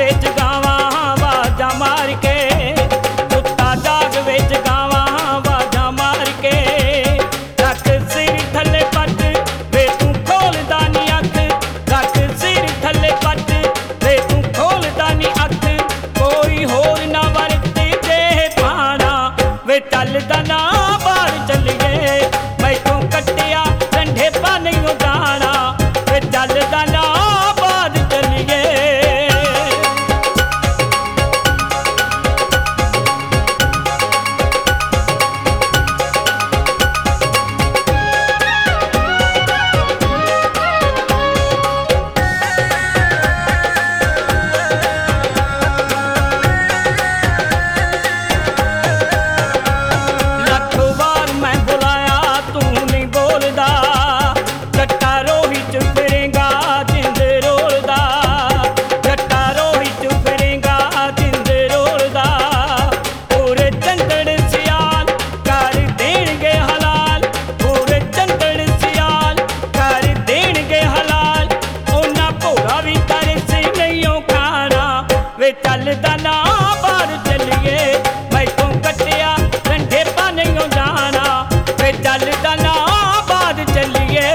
ਵਿੱਚ ਗਾਵਾਂ ਆਵਾਜ਼ਾਂ ਮਾਰ ਕੇ, ਸੁੱਤਾ ਜਾਗ ਵਿੱਚ ਗਾਵਾਂ ਆਵਾਜ਼ਾਂ ਮਾਰ ਕੇ। ਰੱਖ ਸਿਰ ਥੱਲੇ ਪੱਟ ਵੇ ਤੂੰ ਖੋਲਦਾ ਨੀ ਅੱਖ, ਰੱਖ ਸਿਰ ਥੱਲੇ ਪੱਟ ਵੇ ਤੂੰ ਖੋਲਦਾ ਨੀ ਅੱਖ। ਕੋਈ ਹੋਰ ਨਾ ਵਰਤੇ ਜੇ ਪਾਣਾ ਵੇ ਚੱਲਦਾ ਨਾ ਬਾਹਰ ਚੱਲੀਏ, ਮੈਥੋਂ ਕੱਟਿਆ ਰੰਢੇ ਪਾ ਨਹੀਂ ਜਾਣਾ ਵੇ ਚੱਲਦਾ ਨਾ ਬਾਹਰ ਚੱਲੀਏ। ਵੇ ਚੱਲਦਾ ਨਾ ਬਾਹਰ ਚੱਲੀਏ, ਮੈਥੋਂ ਕੱਟਿਆ ਰੰਢੇ ਪਾ ਨਹੀਂ ਜਾਣਾ ਵੇ ਚੱਲਦਾ ਨਾ ਬਾਹਰ ਚੱਲੀਏ।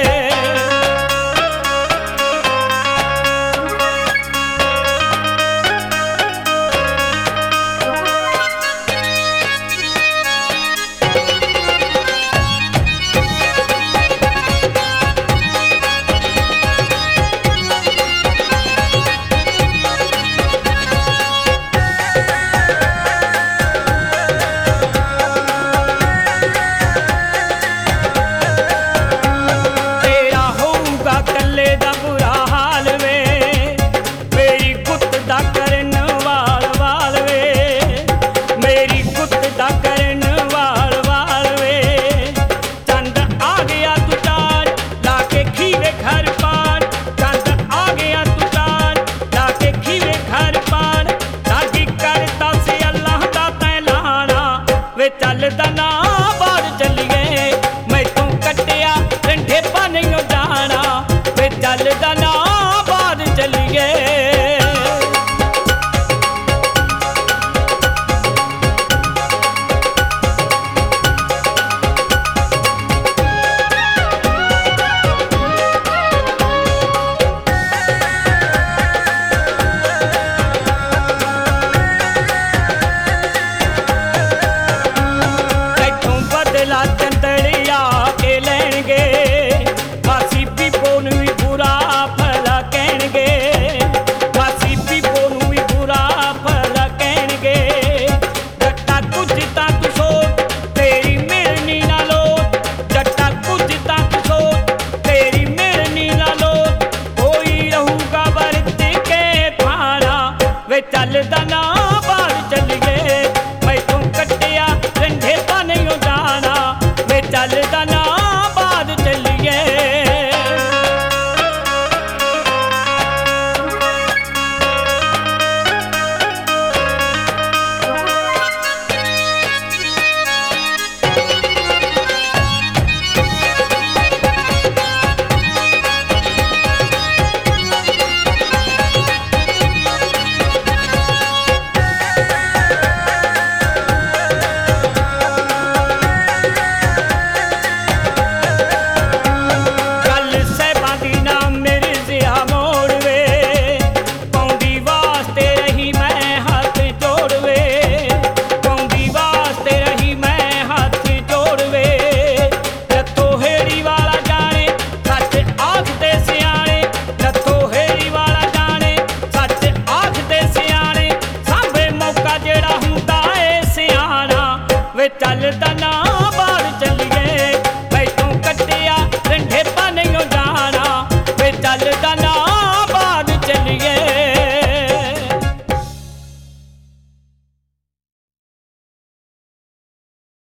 ਵੇ ਚੱਲਦਾ ਨਾ ਬਾਹਰ ਚੱਲੀਏ, ਮੈਥੋਂ ਕੱਟਿਆ ਰੰਢੇ ਪਾ ਨਹੀਂ ਜਾਣਾ ਵੇ ਚੱਲਦਾ ਨਾ ਬਾਹਰ ਚੱਲੀਏ। ਚੰਦੜਿਆ ਕੇ ਲੈਣਗੇ, ਮਾਸੀ ਪੀਪੋ ਨੂੰ ਵੀ ਬੁਰਾ ਭਲਾ ਕਹਿਣਗੇ, ਮਾਸੀ ਪੀਪੋ ਨੂੰ ਵੀ ਬੁਰਾ ਭਲਾ ਕਹਿਣਗੇ। ਜੱਟਾ ਕੁਝ ਤਾਂ ਤੂੰ ਸੋਚ ਤੇਰੀ ਮਿਲਣੀ ਨਾ ਲੋਟ, ਜੱਟਾ ਕੁਝ ਤਾਂ ਤੂੰ ਸੋਚ ਤੇਰੀ ਮਿਲਣੀ ਨਾ ਲੋਟ। ਕੋਈ ਰਹੂਗਾ ਵਰਤ ਕੇ ਫਾਣਾ ਵੇ ਚੱਲਦਾ ਨਾ ਬਾਹਰ ਚੱਲੀਏ, ਮੈਥੋਂ ਕੱਟਿਆ ਰੰਢੇ ਪਾ ਨਹੀਂ ਜਾਣਾ ਵੇ ਚੱਲਦਾ ਨਾ ਬਾਹਰ ਚੱਲੀਏ। ਵੇ ਚੱਲਦਾ ਨਾ